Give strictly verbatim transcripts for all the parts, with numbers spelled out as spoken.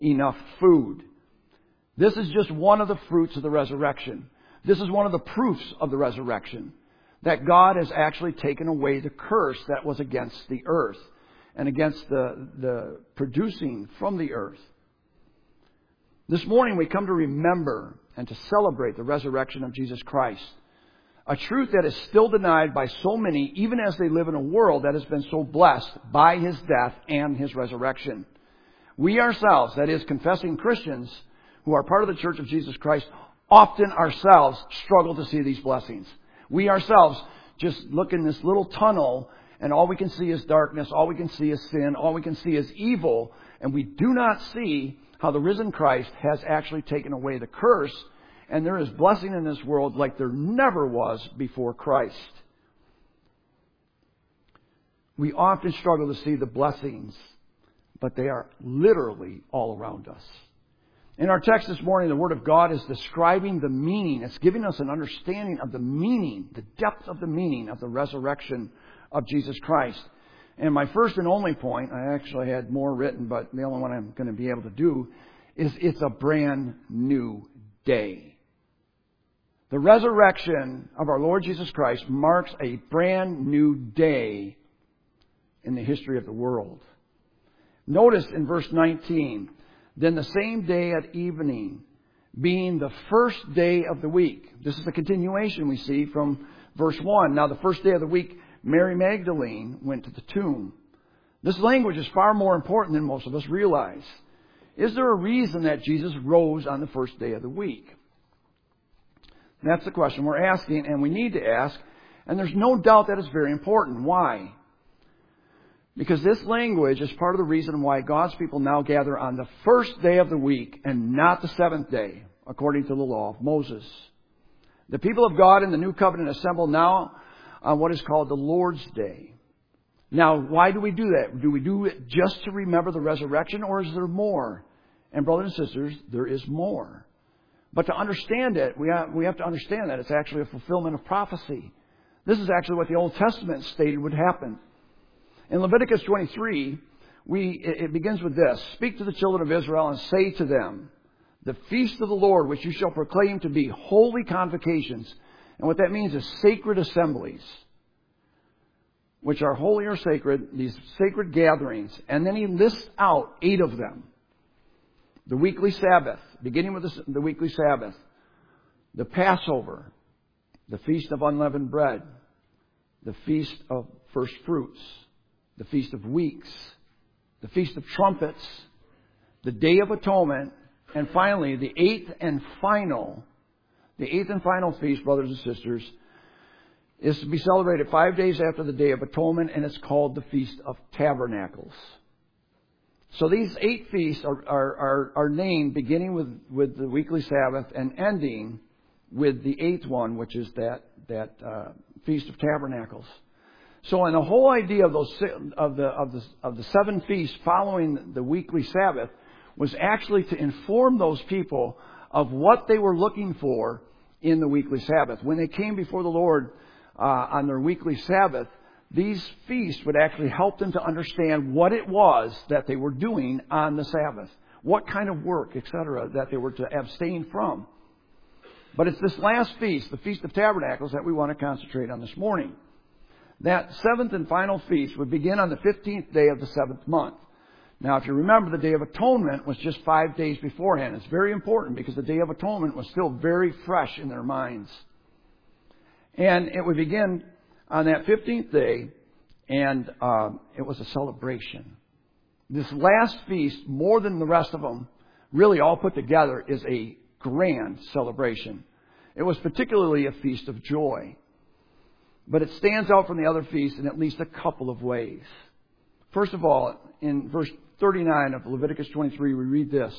enough food. This is just one of the fruits of the resurrection. This is one of the proofs of the resurrection, that God has actually taken away the curse that was against the earth and against the, the producing from the earth. This morning we come to remember and to celebrate the resurrection of Jesus Christ, a truth that is still denied by so many, even as they live in a world that has been so blessed by His death and His resurrection. We ourselves, that is, confessing Christians who are part of the Church of Jesus Christ, often ourselves struggle to see these blessings. We ourselves just look in this little tunnel and all we can see is darkness, all we can see is sin, all we can see is evil, and we do not see how the risen Christ has actually taken away the curse, and there is blessing in this world like there never was before Christ. We often struggle to see the blessings, but they are literally all around us. In our text this morning, the Word of God is describing the meaning. It's giving us an understanding of the meaning, the depth of the meaning of the resurrection of Jesus Christ. And my first and only point, I actually had more written, but the only one I'm going to be able to do, is it's a brand new day. The resurrection of our Lord Jesus Christ marks a brand new day in the history of the world. Notice in verse nineteen, then the same day at evening, being the first day of the week. This is the continuation we see from verse one. Now the first day of the week, Mary Magdalene went to the tomb. This language is far more important than most of us realize. Is there a reason that Jesus rose on the first day of the week? That's the question we're asking, and we need to ask. And there's no doubt that it's very important. Why? Because this language is part of the reason why God's people now gather on the first day of the week and not the seventh day, according to the law of Moses. The people of God in the New Covenant assemble now on what is called the Lord's Day. Now, why do we do that? Do we do it just to remember the resurrection, or is there more? And brothers and sisters, there is more. But to understand it, we have, we have to understand that it's actually a fulfillment of prophecy. This is actually what the Old Testament stated would happen. In Leviticus twenty-three, we, it begins with this. Speak to the children of Israel and say to them, the feast of the Lord, which you shall proclaim to be holy convocations. And what that means is sacred assemblies, which are holy or sacred, these sacred gatherings. And then he lists out eight of them. The weekly Sabbath, beginning with the, the weekly Sabbath, the Passover, the Feast of Unleavened Bread, the Feast of First Fruits, the Feast of Weeks, the Feast of Trumpets, the Day of Atonement, and finally, the eighth and final, the eighth and final feast, brothers and sisters, is to be celebrated five days after the Day of Atonement, and it's called the Feast of Tabernacles. So these eight feasts are, are, are, are named beginning with, with the weekly Sabbath and ending with the eighth one, which is that, that uh, Feast of Tabernacles. So, and the whole idea of those of the of the of the seven feasts following the weekly Sabbath was actually to inform those people of what they were looking for in the weekly Sabbath. When they came before the Lord uh, on their weekly Sabbath, these feasts would actually help them to understand what it was that they were doing on the Sabbath, what kind of work, et cetera, that they were to abstain from. But it's this last feast, the Feast of Tabernacles, that we want to concentrate on this morning. That seventh and final feast would begin on the fifteenth day of the seventh month. Now, if you remember, the Day of Atonement was just five days beforehand. It's very important because the Day of Atonement was still very fresh in their minds. And it would begin on that fifteenth day, and uh, it was a celebration. This last feast, more than the rest of them, really all put together, is a grand celebration. It was particularly a feast of joy. But it stands out from the other feasts in at least a couple of ways. First of all, in verse thirty-nine of Leviticus twenty-three, we read this.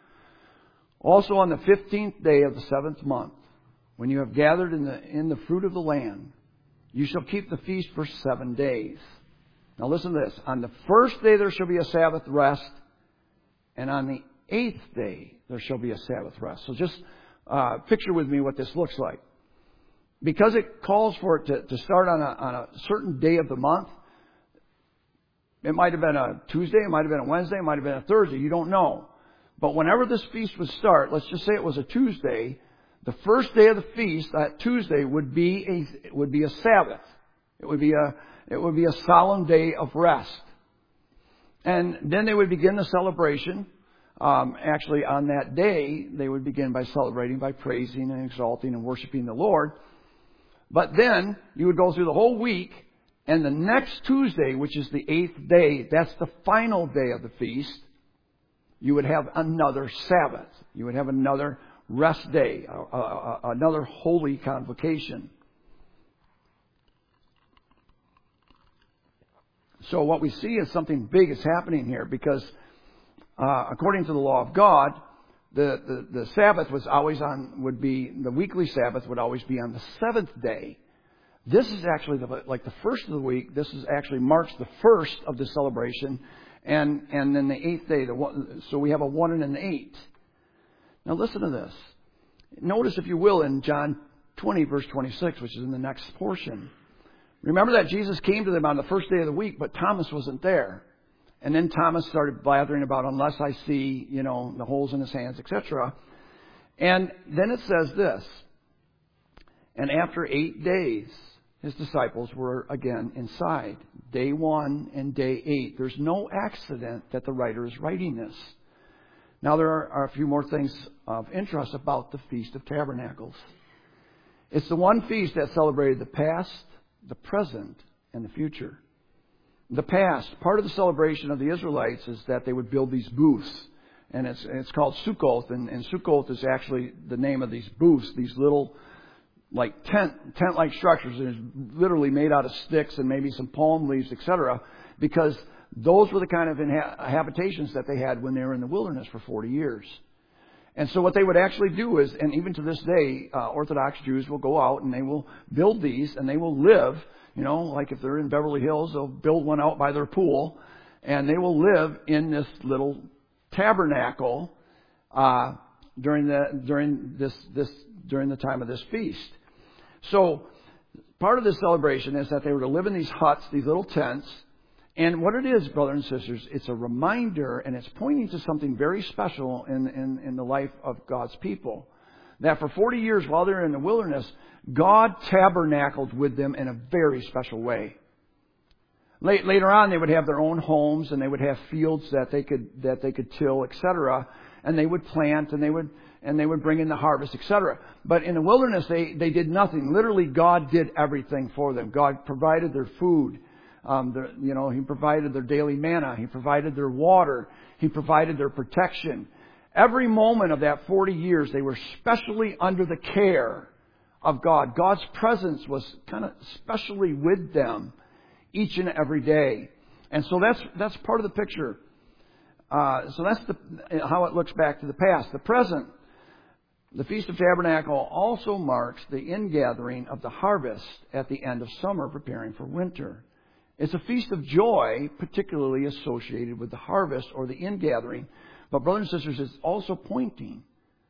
Also on the fifteenth day of the seventh month, when you have gathered in the, in the fruit of the land, you shall keep the feast for seven days. Now listen to this. On the first day there shall be a Sabbath rest, and on the eighth day there shall be a Sabbath rest. So just uh, picture with me what this looks like. Because it calls for it to, to start on a, on a certain day of the month, it might have been a Tuesday, it might have been a Wednesday, it might have been a Thursday, you don't know. But whenever this feast would start, let's just say it was a Tuesday, the first day of the feast, that Tuesday, would be a would be a Sabbath. It would be a it would be a solemn day of rest. And then they would begin the celebration. Um, actually, on that day, they would begin by celebrating, by praising and exalting and worshiping the Lord. But then you would go through the whole week, and the next Tuesday, which is the eighth day, that's the final day of the feast, you would have another Sabbath. You would have another rest day, uh, uh, another holy convocation. So what we see is something big is happening here, because uh, according to the law of God, the, the, the Sabbath was always on, would be, the weekly Sabbath would always be on the seventh day. This is actually the, like the first of the week. This is actually marks the first of the celebration, and and then the eighth day. The one, so we have a one and an eight. Now listen to this. Notice, if you will, in John twenty, verse twenty-six, which is in the next portion. Remember that Jesus came to them on the first day of the week, but Thomas wasn't there. And then Thomas started blathering about, unless I see, you know, the holes in his hands, et cetera. And then it says this. And after eight days, his disciples were again inside. Day one and day eight. There's no accident that the writer is writing this. Now, there are, are a few more things of interest about the Feast of Tabernacles. It's the one feast that celebrated the past, the present, and the future. The past, part of the celebration of the Israelites is that they would build these booths. And it's, it's called Sukkoth. And, and Sukkoth is actually the name of these booths, these little like tent, tent-like structures. And it's literally made out of sticks and maybe some palm leaves, et cetera. Because those were the kind of inha- habitations that they had when they were in the wilderness for forty years. And so what they would actually do is, and even to this day, uh, Orthodox Jews will go out and they will build these and they will live, you know, like if they're in Beverly Hills, they'll build one out by their pool, and they will live in this little tabernacle uh, during the during this this during the time of this feast. So part of this celebration is that they were to live in these huts, these little tents. And what it is, brothers and sisters, it's a reminder, and it's pointing to something very special in, in, in the life of God's people. That for forty years while they're in the wilderness, God tabernacled with them in a very special way. Late, later on, they would have their own homes, and they would have fields that they could that they could till, et cetera. And they would plant, and they would and they would bring in the harvest, et cetera. But in the wilderness, they they did nothing. Literally, God did everything for them. God provided their food. Um, their, you know, He provided their daily manna. He provided their water. He provided their protection. Every moment of that forty years, they were specially under the care of God. God's presence was kind of specially with them each and every day. And so that's that's part of the picture. Uh, so that's the, how it looks back to the past. The present, the Feast of Tabernacle also marks the ingathering of the harvest at the end of summer, preparing for winter. It's a feast of joy, particularly associated with the harvest or the ingathering. But brothers and sisters, it's also pointing.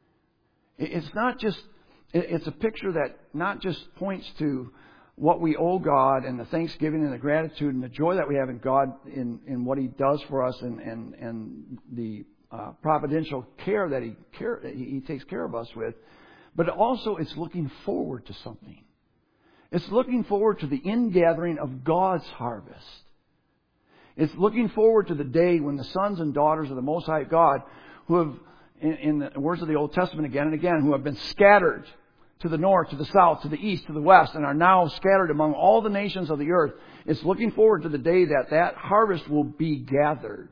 It's not just, it's a picture that not just points to what we owe God and the thanksgiving and the gratitude and the joy that we have in God in, in what He does for us and, and, and the uh, providential care that he, care he He takes care of us with. But also it's looking forward to something. It's looking forward to the ingathering of God's harvest. It's looking forward to the day when the sons and daughters of the Most High God, who have, in, in the words of the Old Testament again and again, who have been scattered to the north, to the south, to the east, to the west, and are now scattered among all the nations of the earth. It's looking forward to the day that that harvest will be gathered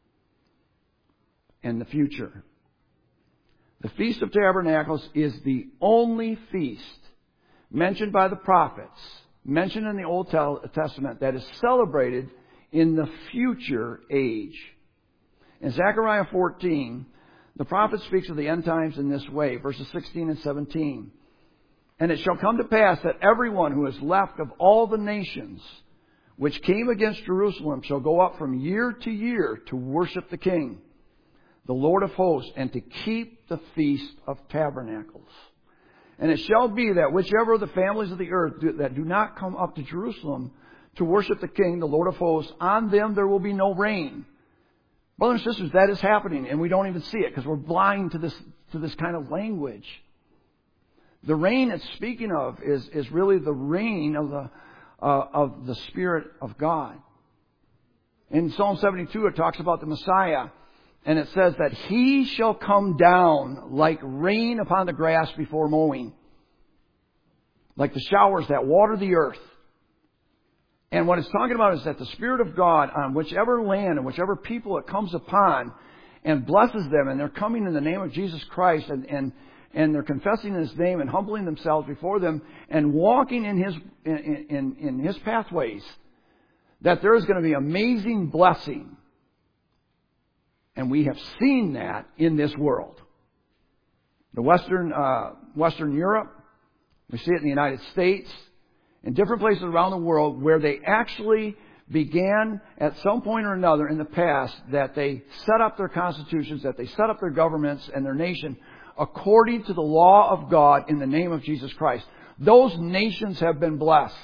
in the future. The Feast of Tabernacles is the only feast mentioned by the prophets, mentioned in the Old Testament, that is celebrated in the future age. In Zechariah fourteen, the prophet speaks of the end times in this way, verses sixteen and seventeen. And it shall come to pass that everyone who is left of all the nations which came against Jerusalem shall go up from year to year to worship the King, the Lord of hosts, and to keep the Feast of Tabernacles. And it shall be that whichever of the families of the earth do, that do not come up to Jerusalem to worship the King, the Lord of hosts, on them there will be no rain, Brothers and sisters, that is happening, and we don't even see it because we're blind to this to this kind of language. The rain it's speaking of is, is really the rain of the uh, of the Spirit of God. In Psalm seventy-two, it talks about the Messiah, and it says that He shall come down like rain upon the grass before mowing, like the showers that water the earth. And what it's talking about is that the Spirit of God on whichever land and whichever people it comes upon and blesses them, and they're coming in the name of Jesus Christ, and, and, and they're confessing His name and humbling themselves before them and walking in His, in, in, in His pathways, that there is going to be amazing blessing. And we have seen that in this world. The Western, uh, Western Europe, we see it in the United States, in different places around the world where they actually began at some point or another in the past that they set up their constitutions, that they set up their governments and their nation according to the law of God in the name of Jesus Christ. Those nations have been blessed.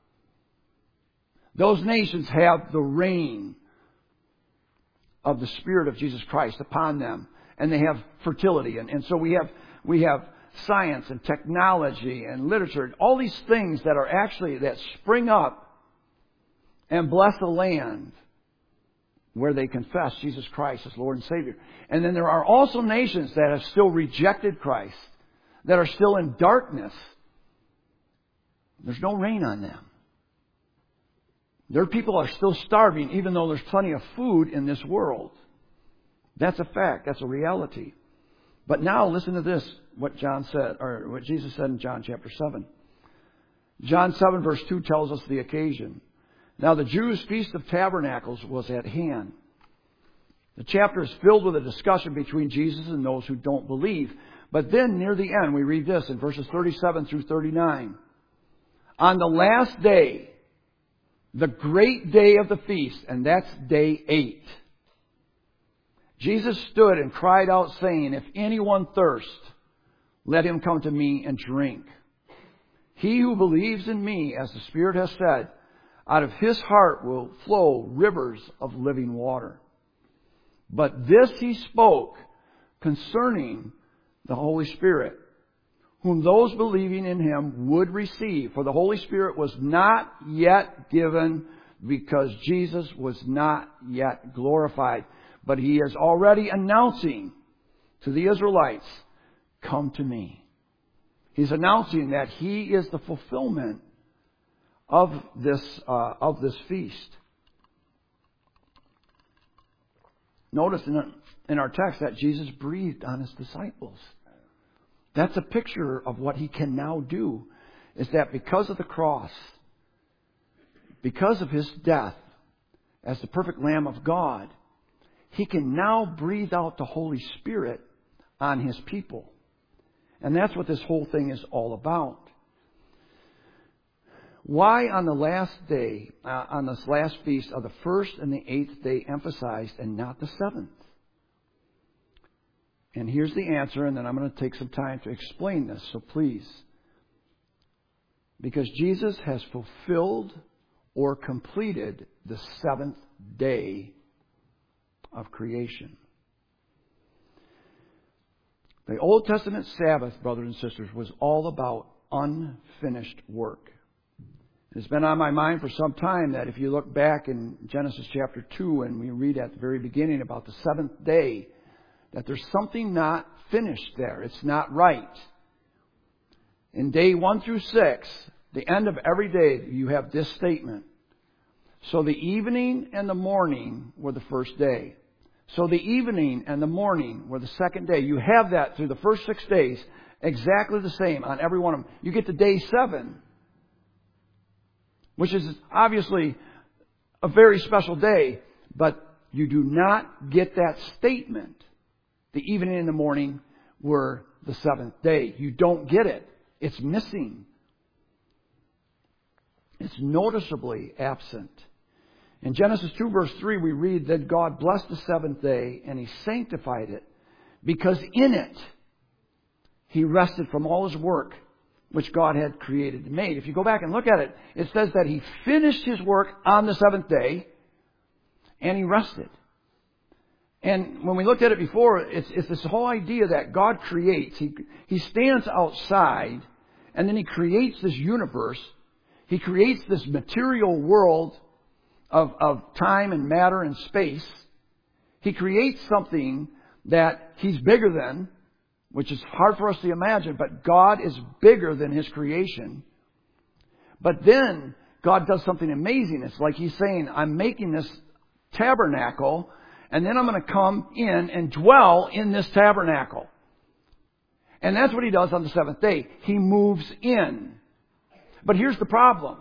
Those nations have the reign of the Spirit of Jesus Christ upon them, and they have fertility. And, and so we have we have science and technology and literature, and all these things that are actually, that spring up and bless the land where they confess Jesus Christ as Lord and Savior. And then there are also nations that have still rejected Christ, that are still in darkness. There's no rain on them. Their people are still starving, even though there's plenty of food in this world. That's a fact. That's a reality. But now listen to this, what John said, or what Jesus said in John chapter seven. John seven verse two tells us the occasion. Now the Jews' Feast of Tabernacles was at hand. The chapter is filled with a discussion between Jesus and those who don't believe. But then near the end, we read this in verses thirty-seven through thirty-nine. On the last day, the great day of the feast, and that's day eight, Jesus stood and cried out, saying, If anyone thirst, let him come to me and drink. He who believes in me, as the Spirit has said, out of his heart will flow rivers of living water. But this he spoke concerning the Holy Spirit, whom those believing in him would receive. For the Holy Spirit was not yet given because Jesus was not yet glorified. But he is already announcing to the Israelites, come to me. He's announcing that he is the fulfillment of this, uh, of this feast. Notice in, in our text that Jesus breathed on his disciples. That's a picture of what he can now do, is that because of the cross, because of his death as the perfect Lamb of God, he can now breathe out the Holy Spirit on his people. And that's what this whole thing is all about. Why on the last day, uh, on this last feast, are the first and the eighth day emphasized and not the seventh? And here's the answer, and then I'm going to take some time to explain this, so please. Because Jesus has fulfilled or completed the seventh day of creation. The Old Testament Sabbath, brothers and sisters, was all about unfinished work. It's been on my mind for some time that if you look back in Genesis chapter two and we read at the very beginning about the seventh day, that there's something not finished there. It's not right. In day one through six, the end of every day, you have this statement. So the evening and the morning were the first day. So the evening and the morning were the second day. You have that through the first six days, exactly the same on every one of them. You get to day seven, which is obviously a very special day, but you do not get that statement. The evening and the morning were the seventh day. You don't get it. It's missing. It's noticeably absent. In Genesis two verse three we read that God blessed the seventh day and He sanctified it because in it He rested from all His work which God had created and made. If you go back and look at it, it says that He finished His work on the seventh day and He rested. And when we looked at it before, it's, it's this whole idea that God creates. He, he stands outside, and then He creates this universe. He creates this material world of, of time and matter and space. He creates something that He's bigger than, which is hard for us to imagine, but God is bigger than His creation. But then God does something amazing. It's like He's saying, I'm making this tabernacle, and then I'm going to come in and dwell in this tabernacle. And that's what He does on the seventh day. He moves in. But here's the problem.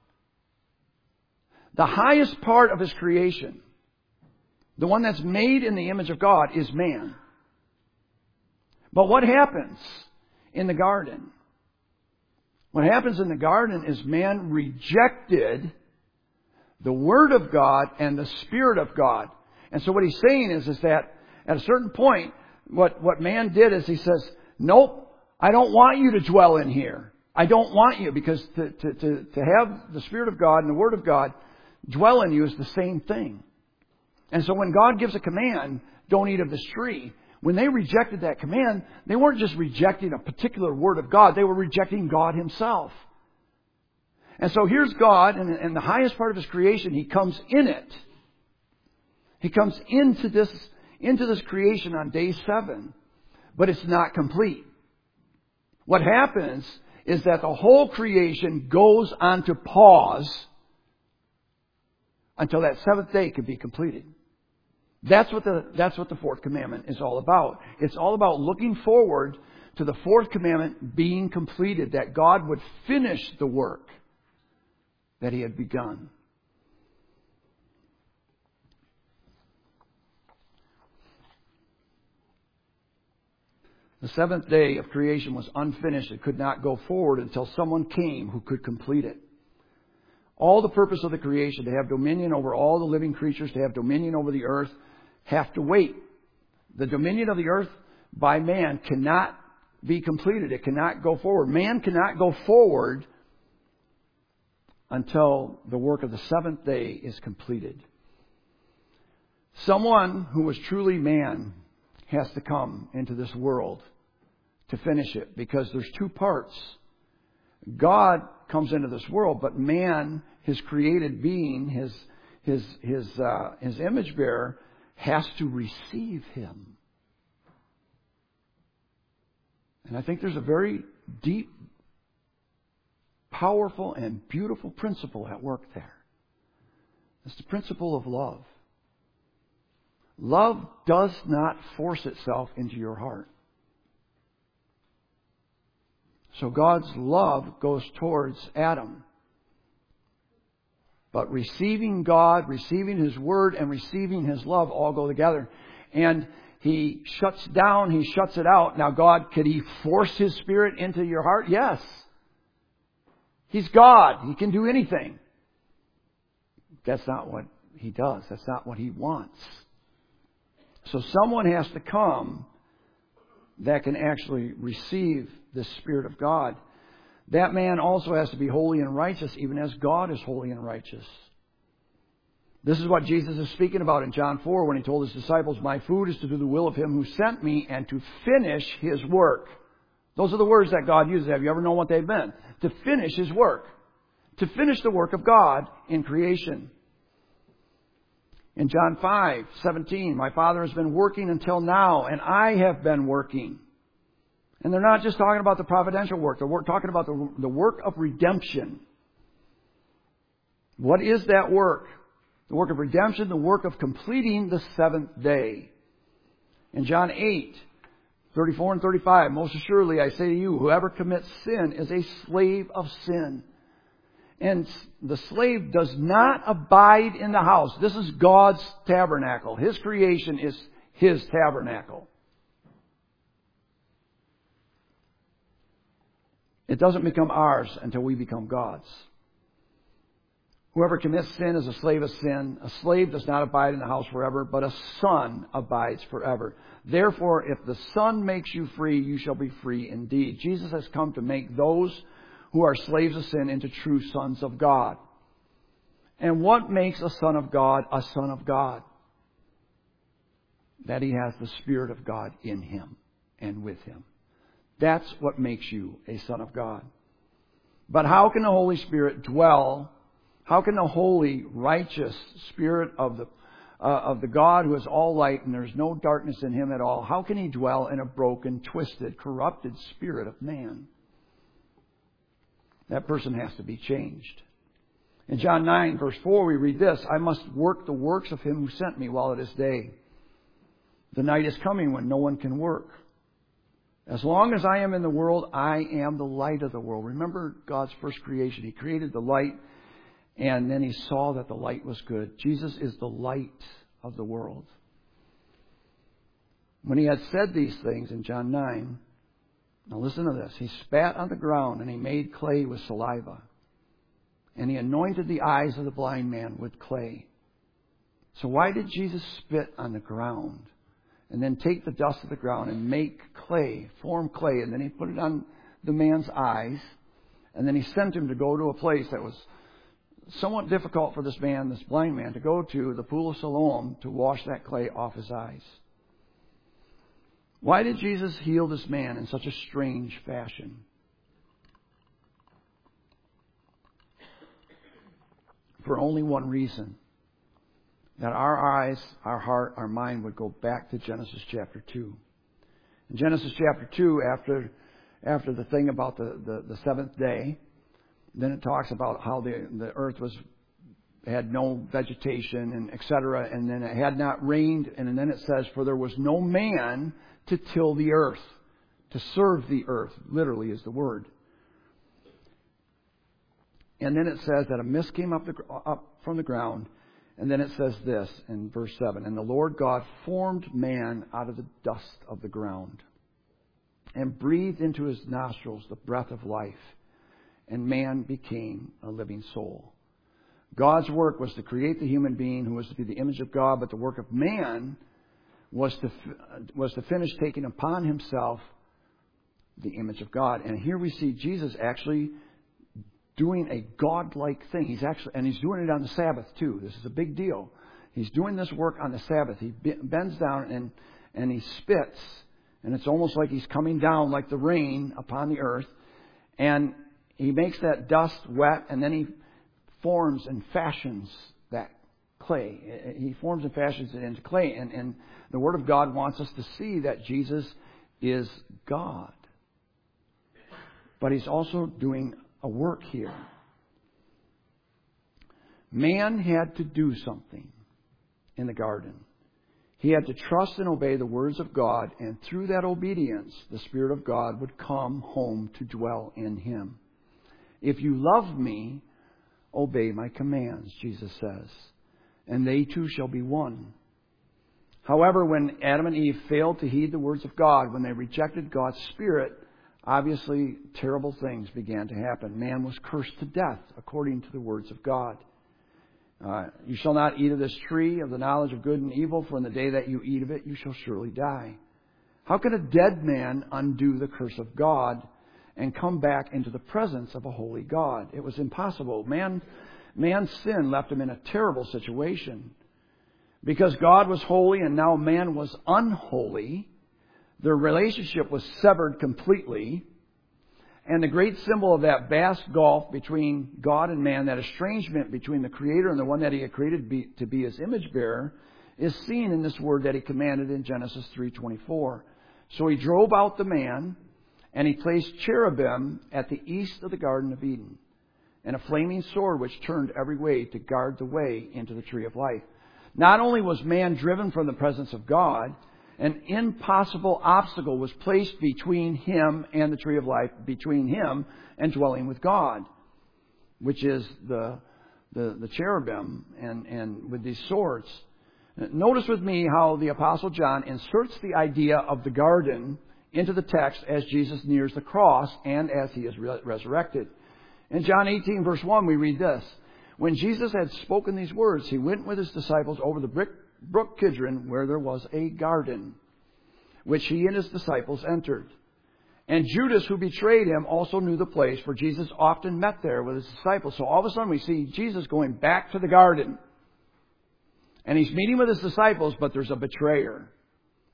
The highest part of His creation, the one that's made in the image of God, is man. But what happens in the garden? What happens in the garden is man rejected the Word of God and the Spirit of God. And so what He's saying is, is that at a certain point, what, what man did is He says, nope, I don't want you to dwell in here. I don't want you, because to, to, to, to have the Spirit of God and the Word of God dwell in you is the same thing. And so when God gives a command, don't eat of this tree, when they rejected that command, they weren't just rejecting a particular word of God. They were rejecting God Himself. And so here's God, and in the highest part of His creation, He comes in it. He comes into this, into this creation on day seven. But it's not complete. What happens is that the whole creation goes on to pause until that seventh day can be completed. That's what the, that's what the fourth commandment is all about. It's all about looking forward to the fourth commandment being completed, that God would finish the work that He had begun. The seventh day of creation was unfinished. It could not go forward until someone came who could complete it. All the purpose of the creation, to have dominion over all the living creatures, to have dominion over the earth, have to wait. The dominion of the earth by man cannot be completed. It cannot go forward. Man cannot go forward until the work of the seventh day is completed. Someone who was truly man has to come into this world to finish it, because there's two parts. God comes into this world, but man, His created being, his his his uh, his image bearer, has to receive Him. And I think there's a very deep, powerful, and beautiful principle at work there. It's the principle of love. Love does not force itself into your heart. So God's love goes towards Adam. But receiving God, receiving His Word, and receiving His love all go together. And He shuts down, He shuts it out. Now God, could He force His Spirit into your heart? Yes. He's God. He can do anything. That's not what He does. That's not what He wants. So someone has to come that can actually receive the Spirit of God. That man also has to be holy and righteous, even as God is holy and righteous. This is what Jesus is speaking about in John four when He told His disciples, my food is to do the will of Him who sent me and to finish His work. Those are the words that God uses. Have you ever known what they've been? To finish His work. To finish the work of God in creation. In John five seventeen, my Father has been working until now, and I have been working. And they're not just talking about the providential work. They're talking about the, the work of redemption. What is that work? The work of redemption, the work of completing the seventh day. In John eight, thirty-four and thirty-five, most assuredly I say to you, whoever commits sin is a slave of sin. And the slave does not abide in the house. This is God's tabernacle. His creation is His tabernacle. It doesn't become ours until we become God's. Whoever commits sin is a slave of sin. A slave does not abide in the house forever, but a son abides forever. Therefore, if the Son makes you free, you shall be free indeed. Jesus has come to make those who are slaves of sin into true sons of God. And what makes a son of God a son of God? that he has the Spirit of God in him and with him. That's what makes you a son of God. But how can the Holy Spirit dwell? How can the holy, righteous Spirit of the uh, of the God who is all light and there's no darkness in him at all, how can he dwell in a broken, twisted, corrupted spirit of man? That person has to be changed. In John nine, verse four, we read this, I must work the works of him who sent me while it is day. The night is coming when no one can work. As long as I am in the world, I am the light of the world. Remember God's first creation. He created the light, and then he saw that the light was good. Jesus is the light of the world. When he had said these things in John nine, now listen to this. He spat on the ground and he made clay with saliva. And he anointed the eyes of the blind man with clay. So why did Jesus spit on the ground and then take the dust of the ground and make clay, form clay, and then he put it on the man's eyes, and then he sent him to go to a place that was somewhat difficult for this man, this blind man, to go to, the pool of Siloam, to wash that clay off his eyes? Why did Jesus heal this man in such a strange fashion? For only one reason. That our eyes, our heart, our mind would go back to Genesis chapter two. In Genesis chapter two, after after the thing about the, the, the seventh day, then it talks about how the, the earth was had no vegetation and et cetera, and then it had not rained, and then it says, for there was no man to till the earth, to serve the earth, literally is the word. And then it says that a mist came up, the, up from the ground. And then it says this in verse seven. And the Lord God formed man out of the dust of the ground and breathed into his nostrils the breath of life. And man became a living soul. God's work was to create the human being who was to be the image of God. But the work of man was to, was to finish taking upon himself the image of God. And here we see Jesus actually doing a God-like thing. He's actually, and he's doing it on the Sabbath too. This is a big deal. He's doing this work on the Sabbath. He bends down and, and he spits, and it's almost like he's coming down like the rain upon the earth. And he makes that dust wet, and then he forms and fashions that clay. He forms and fashions it into clay. And, and the Word of God wants us to see that Jesus is God. But he's also doing a work here. Man had to do something in the garden. He had to trust and obey the words of God, and through that obedience, the Spirit of God would come home to dwell in him. If you love me, obey my commands, Jesus says, and they too shall be one. However, when Adam and Eve failed to heed the words of God, when they rejected God's Spirit, obviously, terrible things began to happen. Man was cursed to death according to the words of God. Uh, you shall not eat of this tree of the knowledge of good and evil, for in the day that you eat of it, you shall surely die. How could a dead man undo the curse of God and come back into the presence of a holy God? It was impossible. Man, man's sin left him in a terrible situation. Because God was holy and now man was unholy, their relationship was severed completely. And the great symbol of that vast gulf between God and man, that estrangement between the Creator and the one that He had created be, to be His image bearer, is seen in this word that He commanded in Genesis three twenty-four. So He drove out the man, and He placed cherubim at the east of the Garden of Eden, and a flaming sword which turned every way to guard the way into the tree of life. Not only was man driven from the presence of God, an impossible obstacle was placed between him and the tree of life, between him and dwelling with God, which is the the, the cherubim and, and with these swords. Notice with me how the Apostle John inserts the idea of the garden into the text as Jesus nears the cross and as He is re- resurrected. In John eighteen, verse one, we read this. When Jesus had spoken these words, He went with His disciples over the brick Brook Kidron, where there was a garden, which He and His disciples entered. And Judas, who betrayed Him, also knew the place, for Jesus often met there with His disciples. So all of a sudden we see Jesus going back to the garden. And He's meeting with His disciples, but there's a betrayer.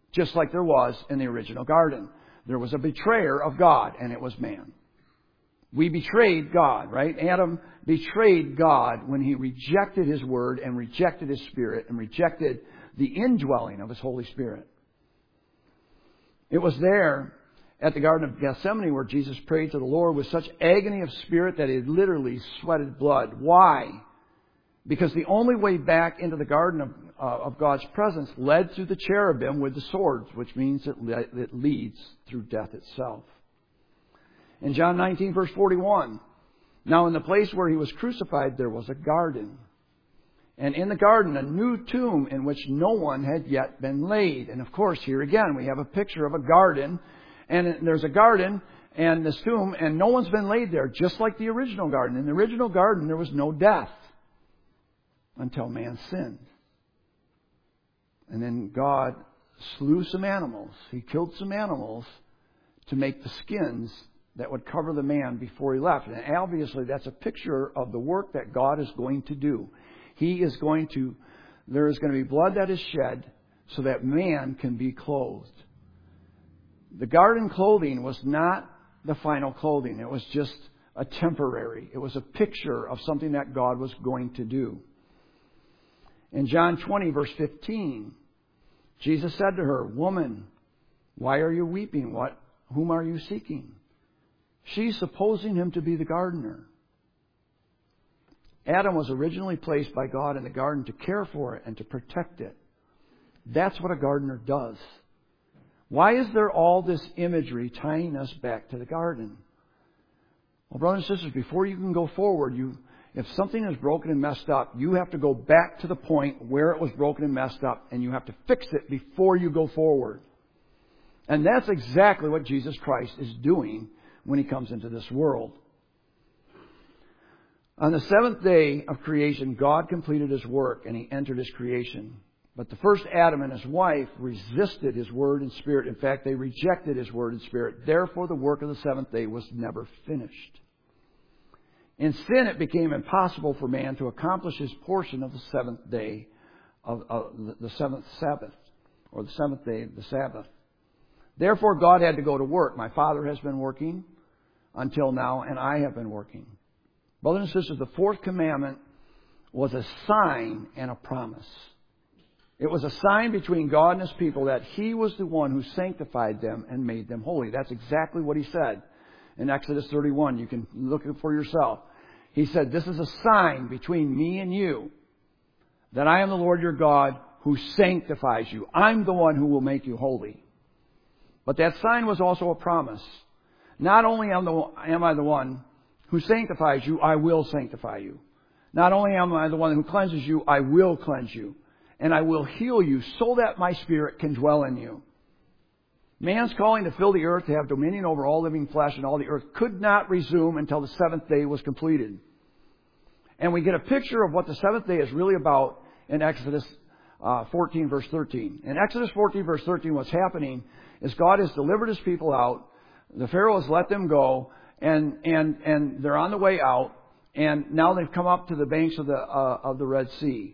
just like there was in the original garden. There was a betrayer of God, and it was man. We betrayed God, right? Adam betrayed God when he rejected His Word and rejected His Spirit and rejected the indwelling of His Holy Spirit. It was there at the Garden of Gethsemane where Jesus prayed to the Lord with such agony of spirit that He literally sweated blood. Why? Because the only way back into the garden of, uh, of God's presence led through the cherubim with the swords, which means it, le- it leads through death itself. In John nineteen, verse forty-one, now in the place where He was crucified, there was a garden. And in the garden, a new tomb in which no one had yet been laid. And of course, here again, we have a picture of a garden. And there's a garden and this tomb, and no one's been laid there, just like the original garden. In the original garden, there was no death until man sinned. And then God slew some animals. He killed some animals to make the skins that would cover the man before he left. And obviously that's a picture of the work that God is going to do. He is going to, there is going to be blood that is shed so that man can be clothed. The garden clothing was not the final clothing. It was just a temporary. It was a picture of something that God was going to do. In John twenty, verse fifteen, Jesus said to her, "Woman, why are you weeping? What, whom are you seeking?" She's supposing him to be the gardener. Adam was originally placed by God in the garden to care for it and to protect it. That's what a gardener does. Why is there all this imagery tying us back to the garden? Well, brothers and sisters, before you can go forward, you, if something is broken and messed up, you have to go back to the point where it was broken and messed up, and you have to fix it before you go forward. And that's exactly what Jesus Christ is doing when He comes into this world. On the seventh day of creation, God completed His work and He entered His creation. But the first Adam and his wife resisted His word and spirit. In fact, they rejected His word and spirit. Therefore, the work of the seventh day was never finished. In sin, it became impossible for man to accomplish his portion of the seventh day, of, of the seventh Sabbath, or the seventh day of the Sabbath. Therefore, God had to go to work. My Father has been working until now, and I have been working. Brothers and sisters, the fourth commandment was a sign and a promise. It was a sign between God and His people that He was the one who sanctified them and made them holy. That's exactly what He said in Exodus thirty-one. You can look it for yourself. He said, "This is a sign between me and you, that I am the Lord your God who sanctifies you. I'm the one who will make you holy." But that sign was also a promise. Not only am, the, am I the one who sanctifies you, I will sanctify you. Not only am I the one who cleanses you, I will cleanse you. And I will heal you so that my Spirit can dwell in you. Man's calling to fill the earth, to have dominion over all living flesh and all the earth, could not resume until the seventh day was completed. And we get a picture of what the seventh day is really about in Exodus uh, fourteen, verse thirteen. In Exodus fourteen, verse thirteen, what's happening is God has delivered His people out. The Pharaoh has let them go, and and and they're on the way out. And now they've come up to the banks of the uh, of the Red Sea,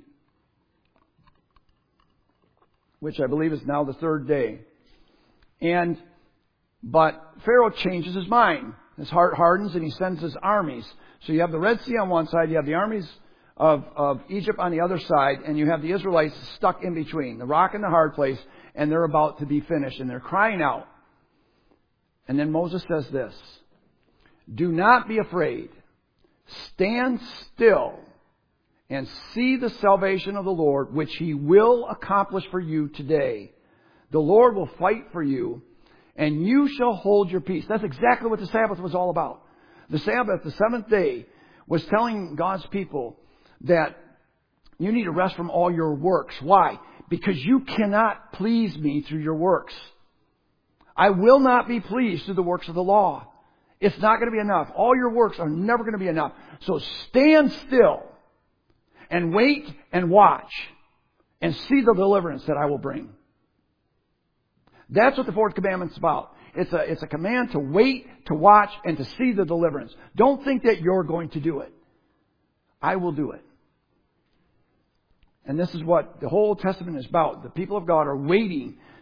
which I believe is now the third day. And, but Pharaoh changes his mind. His heart hardens and he sends his armies. So you have the Red Sea on one side, you have the armies of, of Egypt on the other side, and you have the Israelites stuck in between, the rock and the hard place, and they're about to be finished, and they're crying out. And then Moses says this, "Do not be afraid. Stand still and see the salvation of the Lord, which He will accomplish for you today. The Lord will fight for you, and you shall hold your peace." That's exactly what the Sabbath was all about. The Sabbath, the seventh day, was telling God's people that you need to rest from all your works. Why? Because you cannot please me through your works. I will not be pleased through the works of the law. It's not going to be enough. All your works are never going to be enough. So stand still and wait and watch and see the deliverance that I will bring. That's what the fourth commandment's about. It's a, it's a command to wait, to watch, and to see the deliverance. Don't think that you're going to do it. I will do it. And this is what the whole Testament is about. The people of God are waiting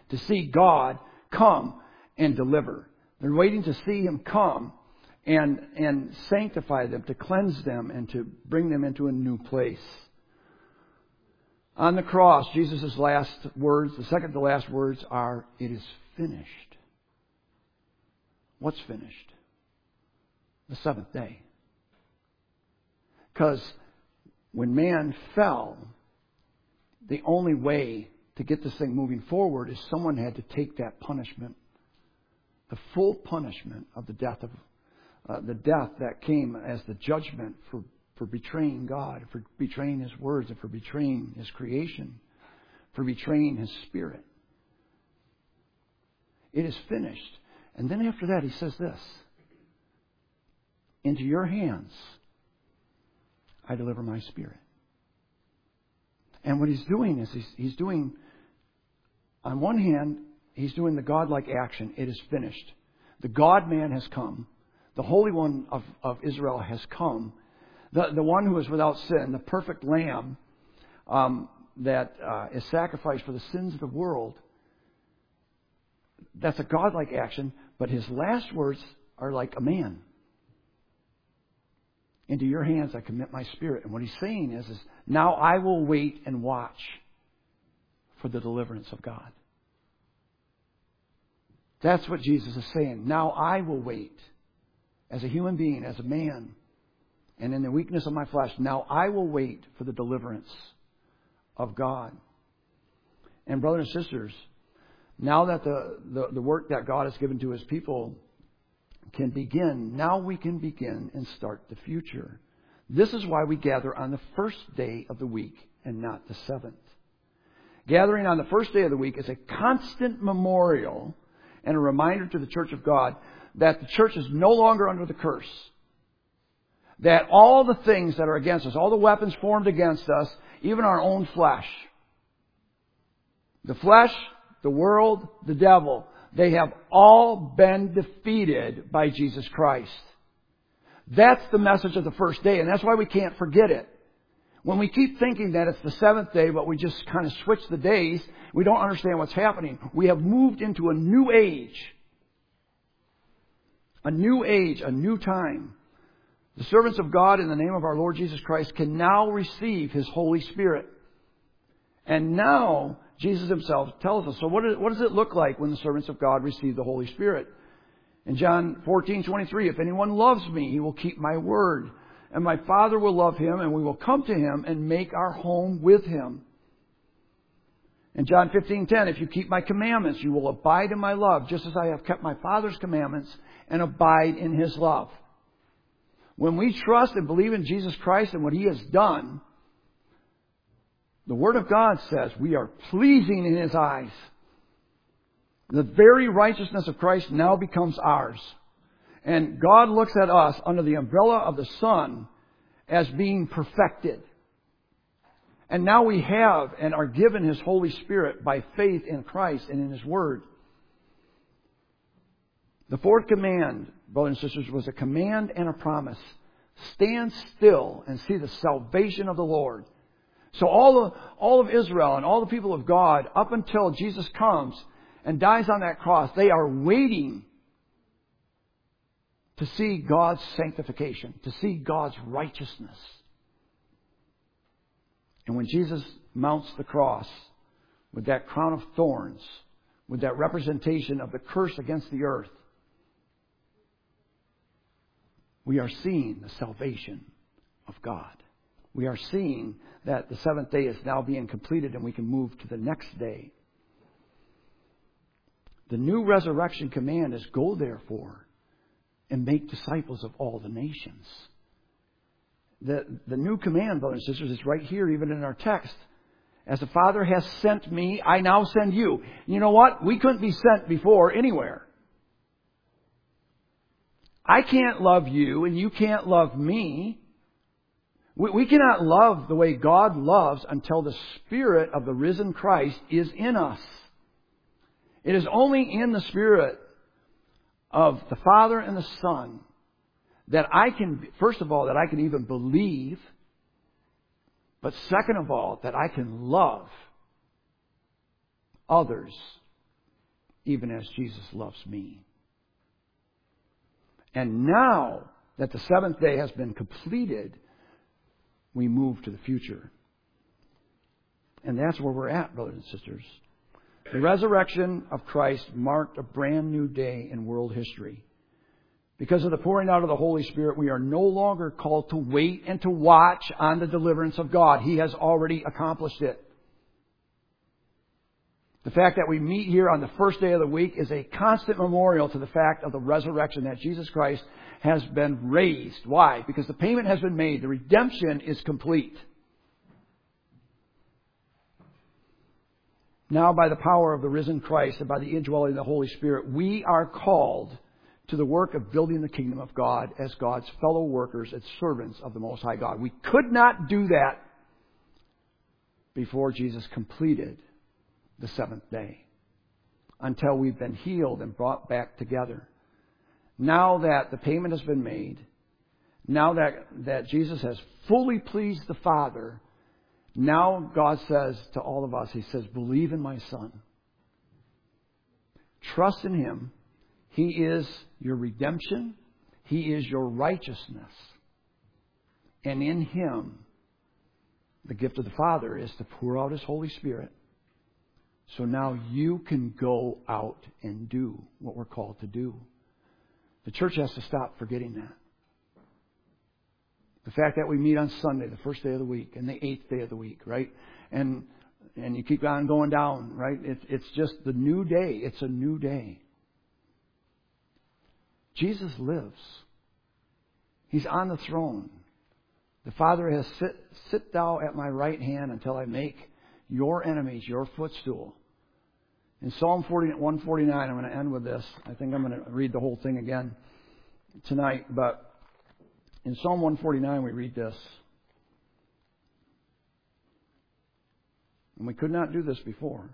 to see God come and deliver. They're waiting to see Him come and, and sanctify them, to cleanse them, and to bring them into a new place. On the cross, Jesus' last words, the second to last words are, "It is finished." What's finished? The seventh day. Because when man fell, the only way to get this thing moving forward is someone had to take that punishment, the full punishment of the death of uh, the death that came as the judgment for, for betraying God, for betraying His words, and for betraying His creation, for betraying His Spirit. It is finished. And then after that, He says this: "Into your hands I deliver my Spirit." And what He's doing is He's, he's doing, on one hand, He's doing the God-like action. It is finished. The God-man has come. The Holy One of, of Israel has come. The, the one who is without sin, the perfect Lamb um, that uh, is sacrificed for the sins of the world. That's a God-like action, but His last words are like a man. "Into your hands I commit my spirit." And what He's saying is, is now I will wait and watch for the deliverance of God. That's what Jesus is saying. Now I will wait as a human being, as a man, and in the weakness of my flesh. Now I will wait for the deliverance of God. And brothers and sisters, now that the, the, the work that God has given to His people can begin, now we can begin and start the future. This is why we gather on the first day of the week and not the seventh. Gathering on the first day of the week is a constant memorial and a reminder to the church of God that the church is no longer under the curse. That all the things that are against us, all the weapons formed against us, even our own flesh, the flesh, the world, the devil, they have all been defeated by Jesus Christ. That's the message of the first day, and that's why we can't forget it. When we keep thinking that it's the seventh day, but we just kind of switch the days, we don't understand what's happening. We have moved into a new age. A new age, a new time. The servants of God in the name of our Lord Jesus Christ can now receive His Holy Spirit. And now, Jesus Himself tells us, so what, is, what does it look like when the servants of God receive the Holy Spirit? In John fourteen twenty-three, "If anyone loves me, he will keep my word. And my Father will love him, and we will come to him and make our home with him." In John fifteen ten, "If you keep my commandments, you will abide in my love, just as I have kept my Father's commandments and abide in His love." When we trust and believe in Jesus Christ and what He has done, the Word of God says we are pleasing in His eyes. The very righteousness of Christ now becomes ours. And God looks at us under the umbrella of the Son as being perfected. And now we have and are given His Holy Spirit by faith in Christ and in His Word. The fourth command, brothers and sisters, was a command and a promise. Stand still and see the salvation of the Lord. So all of, all of Israel and all the people of God, up until Jesus comes and dies on that cross, they are waiting to see God's sanctification, to see God's righteousness. And when Jesus mounts the cross with that crown of thorns, with that representation of the curse against the earth, we are seeing the salvation of God. We are seeing that the seventh day is now being completed and we can move to the next day. The new resurrection command is, "Go therefore and make disciples of all the nations." The, the new command, brothers and sisters, is right here even in our text. "As the Father has sent me, I now send you." You know what? We couldn't be sent before anywhere. I can't love you and you can't love me. We, we cannot love the way God loves until the Spirit of the risen Christ is in us. It is only in the Spirit of the Father and the Son that I can, first of all, that I can even believe, but second of all, that I can love others even as Jesus loves me. And now that the seventh day has been completed, we move to the future. And that's where we're at, brothers and sisters. The resurrection of Christ marked a brand new day in world history. Because of the pouring out of the Holy Spirit, we are no longer called to wait and to watch on the deliverance of God. He has already accomplished it. The fact that we meet here on the first day of the week is a constant memorial to the fact of the resurrection, that Jesus Christ has been raised. Why? Because the payment has been made. The redemption is complete. Now, by the power of the risen Christ and by the indwelling of the Holy Spirit, we are called to the work of building the kingdom of God as God's fellow workers and servants of the Most High God. We could not do that before Jesus completed the seventh day, until we've been healed and brought back together. Now that the payment has been made, now that, that Jesus has fully pleased the Father, now God says to all of us, He says, believe in my Son. Trust in Him. He is your redemption. He is your righteousness. And in Him, the gift of the Father is to pour out His Holy Spirit. So now you can go out and do what we're called to do. The church has to stop forgetting that. The fact that we meet on Sunday, the first day of the week, and the eighth day of the week, right? And and you keep on going down, right? It's it's just the new day. It's a new day. Jesus lives. He's on the throne. The Father has sit, sit thou at my right hand until I make your enemies your footstool. In Psalm one forty-nine, I'm going to end with this. I think I'm going to read the whole thing again tonight. But in Psalm one forty-nine, we read this. And we could not do this before.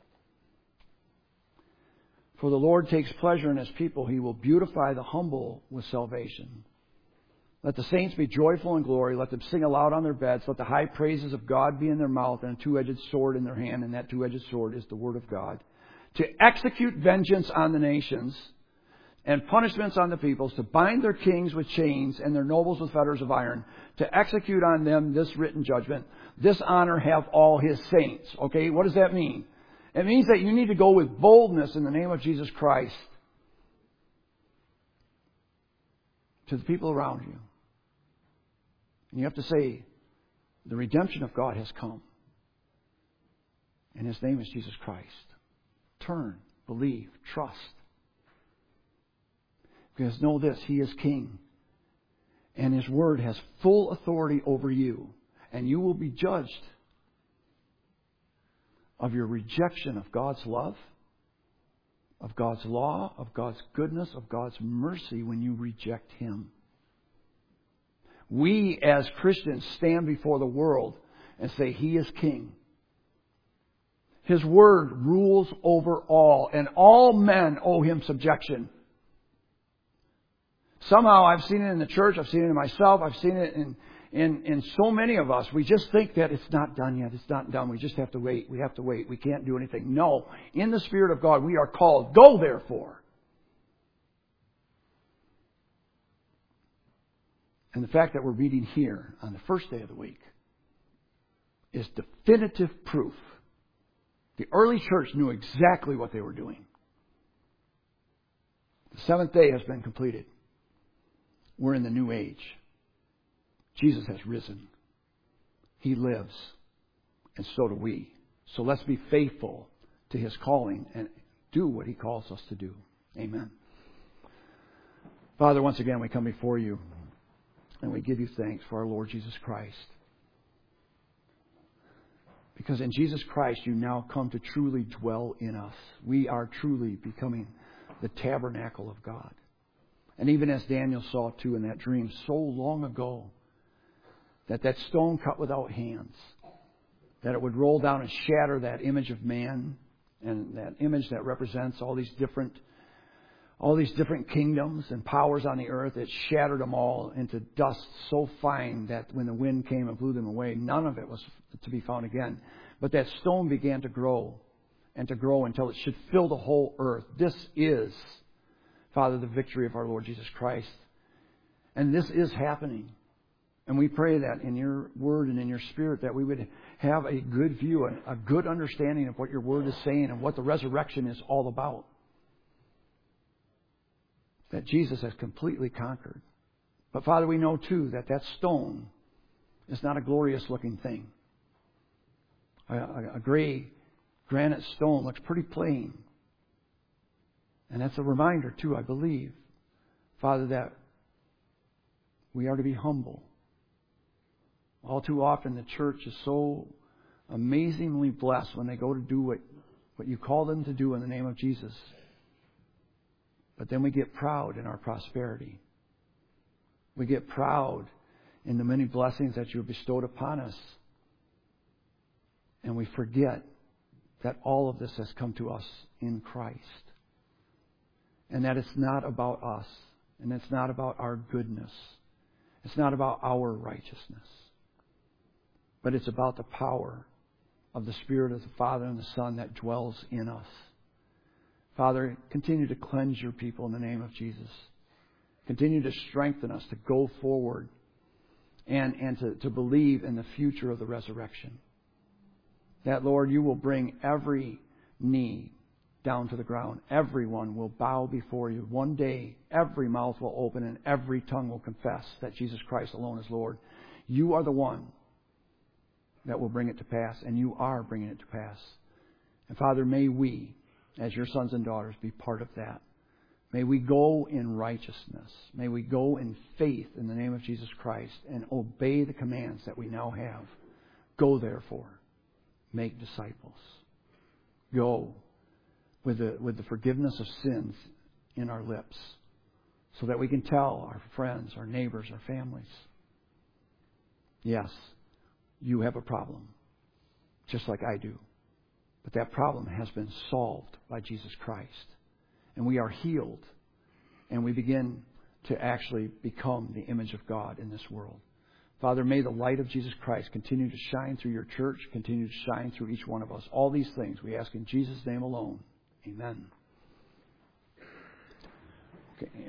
For the Lord takes pleasure in His people. He will beautify the humble with salvation. Let the saints be joyful in glory. Let them sing aloud on their beds. Let the high praises of God be in their mouth and a two-edged sword in their hand. And that two-edged sword is the Word of God. To execute vengeance on the nations and punishments on the peoples. To bind their kings with chains and their nobles with fetters of iron. To execute on them this written judgment. This honor have all His saints. Okay, what does that mean? It means that you need to go with boldness in the name of Jesus Christ to the people around you. And you have to say, the redemption of God has come. And His name is Jesus Christ. Turn, believe, trust. Because know this, He is King. And His Word has full authority over you. And you will be judged of your rejection of God's love, of God's law, of God's goodness, of God's mercy when you reject Him. We as Christians stand before the world and say, He is King. His Word rules over all, and all men owe Him subjection. Somehow I've seen it in the church, I've seen it in myself, I've seen it in In, in so many of us, we just think that it's not done yet. It's not done. We just have to wait. We have to wait. We can't do anything. No. In the Spirit of God, we are called. Go therefore. And the fact that we're meeting here on the first day of the week is definitive proof. The early church knew exactly what they were doing. The seventh day has been completed. We're in the new age. Jesus has risen. He lives. And so do we. So let's be faithful to His calling and do what He calls us to do. Amen. Father, once again we come before You and we give You thanks for our Lord Jesus Christ. Because in Jesus Christ You now come to truly dwell in us. We are truly becoming the tabernacle of God. And even as Daniel saw too in that dream so long ago, that that stone cut without hands, that it would roll down and shatter that image of man, and that image that represents all these different, all these different kingdoms and powers on the earth. It shattered them all into dust so fine that when the wind came and blew them away, none of it was to be found again. But that stone began to grow and to grow until it should fill the whole earth. This is, Father, the victory of our Lord Jesus Christ. And this is happening. And we pray that in your word and in your spirit that we would have a good view and a good understanding of what your word is saying and what the resurrection is all about. That Jesus has completely conquered. But Father, we know too that that stone is not a glorious looking thing. A, a, a gray granite stone looks pretty plain. And that's a reminder too, I believe, Father, that we are to be humble. All too often the church is so amazingly blessed when they go to do what, what you call them to do in the name of Jesus. But then we get proud in our prosperity. We get proud in the many blessings that you have bestowed upon us. And we forget that all of this has come to us in Christ. And that it's not about us. And it's not about our goodness. It's not about our righteousness. But it's about the power of the Spirit of the Father and the Son that dwells in us. Father, continue to cleanse your people in the name of Jesus. Continue to strengthen us to go forward and, and to, to believe in the future of the resurrection. That, Lord, you will bring every knee down to the ground. Everyone will bow before you. One day, every mouth will open and every tongue will confess that Jesus Christ alone is Lord. You are the one that will bring it to pass, and you are bringing it to pass. And Father, may we, as your sons and daughters, be part of that. May we go in righteousness. May we go in faith in the name of Jesus Christ and obey the commands that we now have. Go, therefore, make disciples. Go with the, with the forgiveness of sins in our lips so that we can tell our friends, our neighbors, our families, yes, you have a problem, just like I do. But that problem has been solved by Jesus Christ. And we are healed. And we begin to actually become the image of God in this world. Father, may the light of Jesus Christ continue to shine through your church, continue to shine through each one of us. All these things we ask in Jesus' name alone. Amen. Okay.